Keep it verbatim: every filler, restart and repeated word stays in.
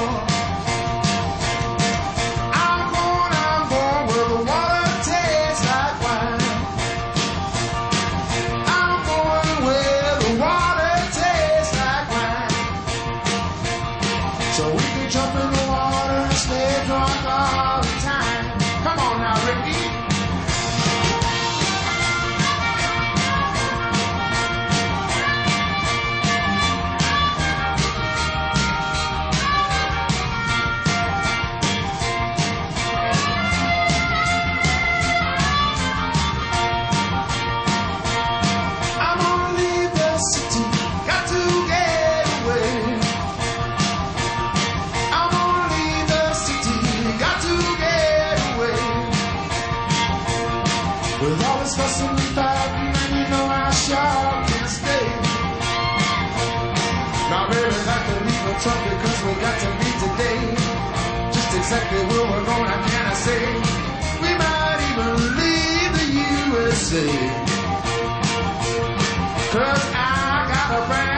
I'm going, I'm going where the water tastes like wine. I'm going where the water tastes like wine. So we can jump in the water and stay drunk all the time. Come on now, Ricky. With all this fussing and fighting, and you know I sure can't stay. Not really like to leave the truck because we got to meet today. Just exactly where we're going, I can't say. We might even leave the U S A. Cause I got a brand